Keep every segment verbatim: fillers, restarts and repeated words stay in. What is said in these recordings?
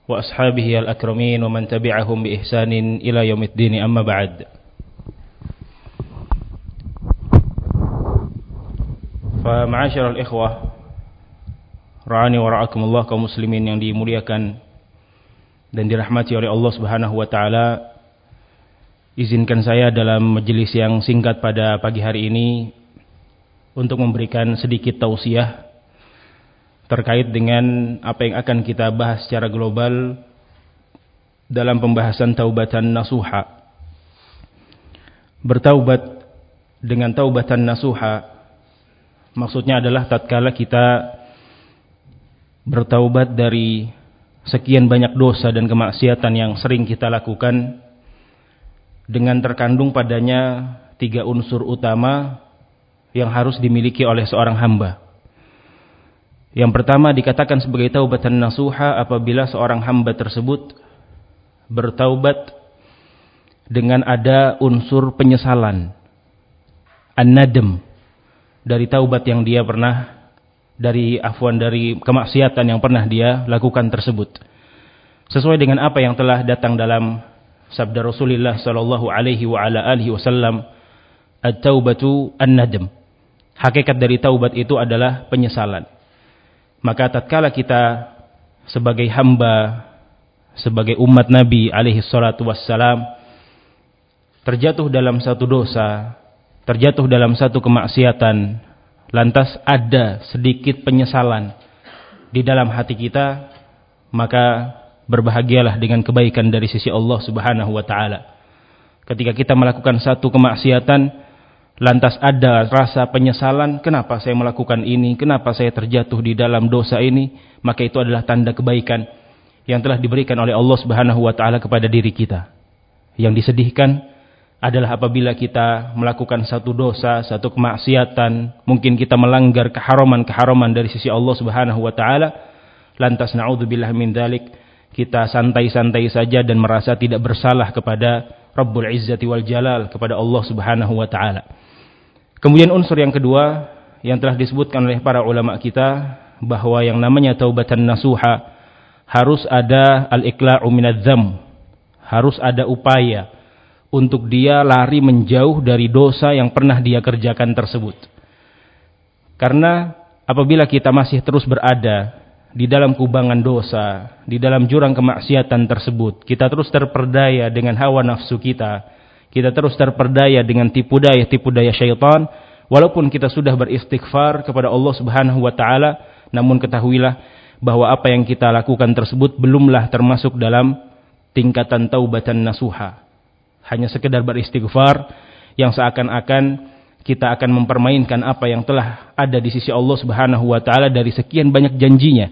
وأصحابه الأكرمين ومن تبعهم بإحسان إلى يوم الدين أما بعد. فمعاشر الإخوة ra'ani wa ra'akumullah, kaum muslimin yang dimuliakan dan dirahmati oleh Allah Subhanahu wa taala, izinkan saya dalam majelis yang singkat pada pagi hari ini untuk memberikan sedikit tausiah terkait dengan apa yang akan kita bahas secara global dalam pembahasan taubatan nasuha. Bertaubat dengan taubatan nasuha maksudnya adalah tatkala kita bertaubat dari sekian banyak dosa dan kemaksiatan yang sering kita lakukan dengan terkandung padanya tiga unsur utama yang harus dimiliki oleh seorang hamba. Yang pertama dikatakan sebagai taubatan nasuha apabila seorang hamba tersebut bertaubat dengan ada unsur penyesalan, an-nadam, dari taubat yang dia pernah, dari afwan dari kemaksiatan yang pernah dia lakukan tersebut. Sesuai dengan apa yang telah datang dalam sabda Rasulullah sallallahu alaihi wa ala alihi wasallam, at-taubatu an-nadam. Hakikat dari taubat itu adalah penyesalan. Maka tatkala kita sebagai hamba, sebagai umat Nabi alaihi salatu wassalam terjatuh dalam satu dosa, terjatuh dalam satu kemaksiatan, lantas ada sedikit penyesalan di dalam hati kita, maka berbahagialah dengan kebaikan dari sisi Allah Subhanahu wa taala. Ketika kita melakukan satu kemaksiatan, lantas ada rasa penyesalan, kenapa saya melakukan ini, kenapa saya terjatuh di dalam dosa ini, maka itu adalah tanda kebaikan yang telah diberikan oleh Allah Subhanahu wa taala kepada diri kita. Yang disedihkan adalah apabila kita melakukan satu dosa, satu kemaksiatan, mungkin kita melanggar keharaman-keharaman dari sisi Allah Subhanahu wa taala, lantas naudzubillah min dzalik, kita santai-santai saja dan merasa tidak bersalah kepada Rabbul Izzati wal Jalal, kepada Allah Subhanahu wa taala. Kemudian unsur yang kedua yang telah disebutkan oleh para ulama kita, bahwa yang namanya taubatan nasuha harus ada al-iqla'u minadz-dzam, harus ada upaya untuk dia lari menjauh dari dosa yang pernah dia kerjakan tersebut. Karena apabila kita masih terus berada di dalam kubangan dosa, di dalam jurang kemaksiatan tersebut, kita terus terperdaya dengan hawa nafsu kita, kita terus terperdaya dengan tipu daya tipu daya syaitan, walaupun kita sudah beristighfar kepada Allah Subhanahu wa taala, namun ketahuilah bahwa apa yang kita lakukan tersebut belumlah termasuk dalam tingkatan taubatan nasuha. Hanya sekedar beristighfar yang seakan-akan kita akan mempermainkan apa yang telah ada di sisi Allah Subhanahu wa taala dari sekian banyak janjinya,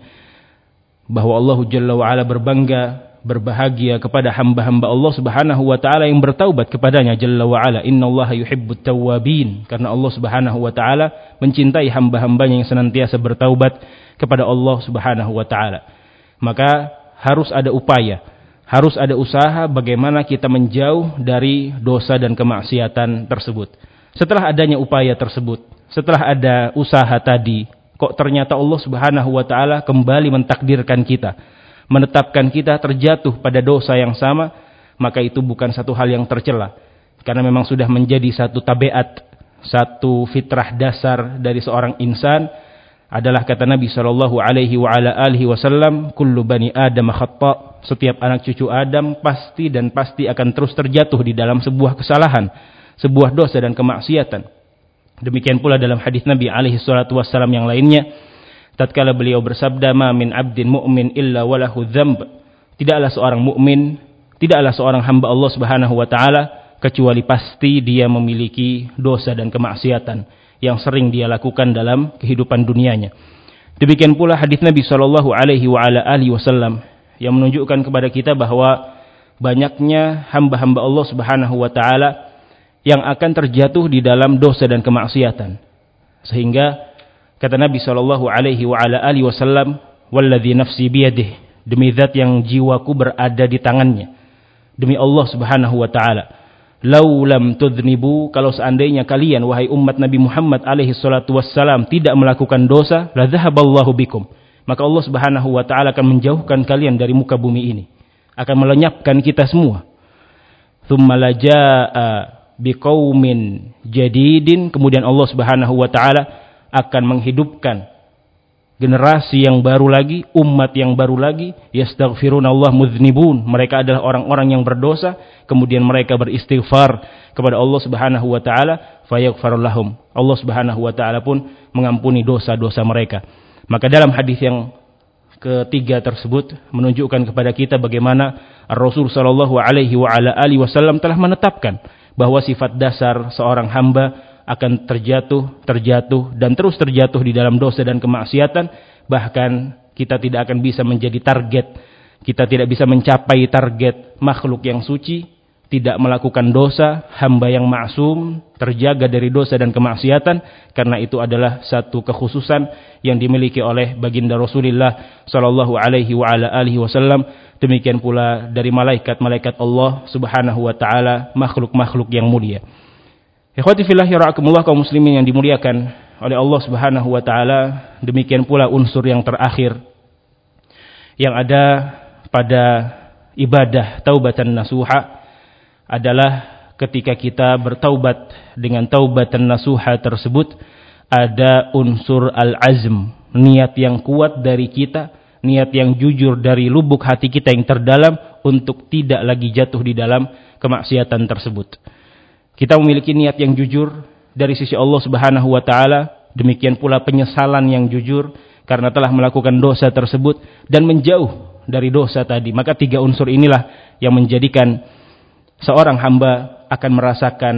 bahwa Allah Jalla wa ala berbangga, berbahagia kepada hamba-hamba Allah Subhanahu wa taala yang bertaubat kepadanya Jalla wa ala. Innallaha yuhibbut tawwabin, karena Allah Subhanahu wa taala mencintai hamba-hambanya yang senantiasa bertaubat kepada Allah Subhanahu wa taala. Maka harus ada upaya, harus ada usaha bagaimana kita menjauh dari dosa dan kemaksiatan tersebut. Setelah adanya upaya tersebut, setelah ada usaha tadi, kok ternyata Allah Subhanahu wa taala kembali mentakdirkan kita, menetapkan kita terjatuh pada dosa yang sama, maka itu bukan satu hal yang tercela, karena memang sudah menjadi satu tabiat, satu fitrah dasar dari seorang insan. Adalah kata Nabi sallallahu alaihi wa ala alihi wasallam, kullu bani adam khata', setiap anak cucu Adam pasti dan pasti akan terus terjatuh di dalam sebuah kesalahan, sebuah dosa dan kemaksiatan. Demikian pula dalam hadis Nabi alaihi salatu wassalam yang lainnya, tatkala beliau bersabda, ma min abdin mu'min illa walahu dzamb, tidaklah seorang mukmin, tidaklah seorang hamba Allah Subhanahu wa taala kecuali pasti dia memiliki dosa dan kemaksiatan yang sering dia lakukan dalam kehidupan dunianya. Demikian pula hadis Nabi sallallahu alaihi wa ala alihi wasallam yang menunjukkan kepada kita bahwa banyaknya hamba-hamba Allah Subhanahu wa taala yang akan terjatuh di dalam dosa dan kemaksiatan. Sehingga kata Nabi sallallahu alaihi wa ala alihi wasallam, walladzi nafsi biyadihi, demi zat yang jiwaku berada di tangannya, demi Allah Subhanahu wa taala, lau lam tudhnibu, kalau seandainya kalian wahai umat Nabi Muhammad alaihi salatu wassalam tidak melakukan dosa, la dhahaballahu bikum, maka Allah Subhanahu wa taala akan menjauhkan kalian dari muka bumi ini, akan melenyapkan kita semua. Tsumma lajaa biqaumin jadidin, kemudian Allah Subhanahu wa taala akan menghidupkan generasi yang baru lagi, umat yang baru lagi, yastaghfirunallah mudznibun, mereka adalah orang-orang yang berdosa, kemudian mereka beristighfar kepada Allah Subhanahu wa taala, fayaghfir lahum, Allah Subhanahu wa taala pun mengampuni dosa-dosa mereka. Maka dalam hadis yang ketiga tersebut menunjukkan kepada kita bagaimana Rasul sallallahu alaihi wa ala alihi wasallam telah menetapkan bahwa sifat dasar seorang hamba akan terjatuh, terjatuh, dan terus terjatuh di dalam dosa dan kemaksiatan. Bahkan kita tidak akan bisa menjadi target, kita tidak bisa mencapai target makhluk yang suci, tidak melakukan dosa, hamba yang maksum, terjaga dari dosa dan kemaksiatan, karena itu adalah satu kekhususan yang dimiliki oleh baginda Rasulullah sallallahu alaihi wa ala alihi wasallam. Demikian pula dari malaikat-malaikat Allah Subhanahu wa taala, makhluk-makhluk yang mulia. Ikhwati fillahi ra'akumullah, kaum muslimin yang dimuliakan oleh Allah Subhanahu wa taala, demikian pula unsur yang terakhir yang ada pada ibadah taubatan nasuha adalah ketika kita bertaubat dengan taubatan nasuha tersebut ada unsur al-azm, niat yang kuat dari kita, niat yang jujur dari lubuk hati kita yang terdalam untuk tidak lagi jatuh di dalam kemaksiatan tersebut. Kita memiliki niat yang jujur dari sisi Allah Subhanahu wa taala, demikian pula penyesalan yang jujur karena telah melakukan dosa tersebut dan menjauh dari dosa tadi. Maka tiga unsur inilah yang menjadikan seorang hamba akan merasakan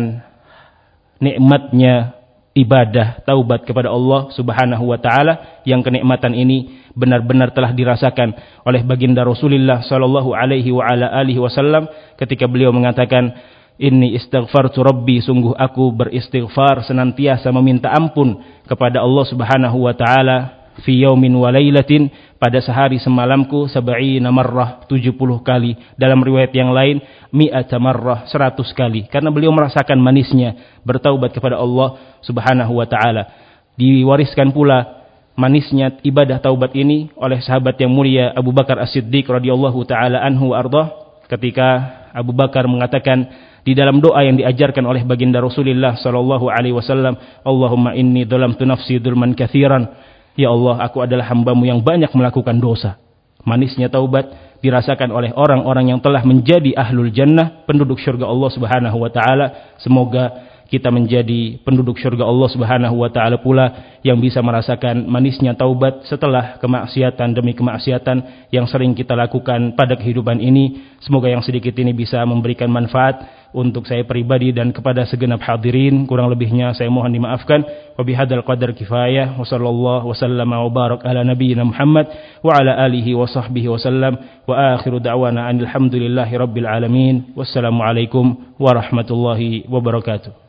nikmatnya ibadah taubat kepada Allah Subhanahu wa taala, yang kenikmatan ini benar-benar telah dirasakan oleh baginda Rasulullah sallallahu alaihi wa ala alihi wasallam ketika beliau mengatakan, Inni istighfartu rabbi, sungguh aku beristighfar, senantiasa meminta ampun kepada Allah Subhanahu wa taala, fi yaumin wa lailatin, pada sehari semalamku, sab'ina marrah, tujuh puluh kali. Dalam riwayat yang lain, mi'ata marrah, seratus kali. Karena beliau merasakan manisnya bertaubat kepada Allah Subhanahu wa taala. Diwariskan pula manisnya ibadah taubat ini oleh sahabat yang mulia Abu Bakar As-Siddiq radhiyallahu taala anhu wa ardhah, ketika Abu Bakar mengatakan di dalam doa yang diajarkan oleh baginda Rasulullah sallallahu alaihi wasallam, Allahumma inni dhalamtu nafsi dzulman katsiran, ya Allah, aku adalah hambamu yang banyak melakukan dosa. Manisnya taubat dirasakan oleh orang-orang yang telah menjadi ahlul jannah, penduduk surga Allah Subhanahu wa taala. Semoga kita menjadi penduduk surga Allah Subhanahu wa taala pula yang bisa merasakan manisnya taubat setelah kemaksiatan demi kemaksiatan yang sering kita lakukan pada kehidupan ini. Semoga yang sedikit ini bisa memberikan manfaat untuk saya pribadi dan kepada segenap hadirin. Kurang lebihnya saya mohon dimaafkan. Wa bihadzal qadar kifayah, wa sallallahu wa sallama wa barak ala nabiyyina Muhammad wa ala alihi wa sahbihi wa sallam, wa akhiru da'wana alhamdulillahi rabbil alamin. Wassalamu alaikum warahmatullahi wabarakatuh.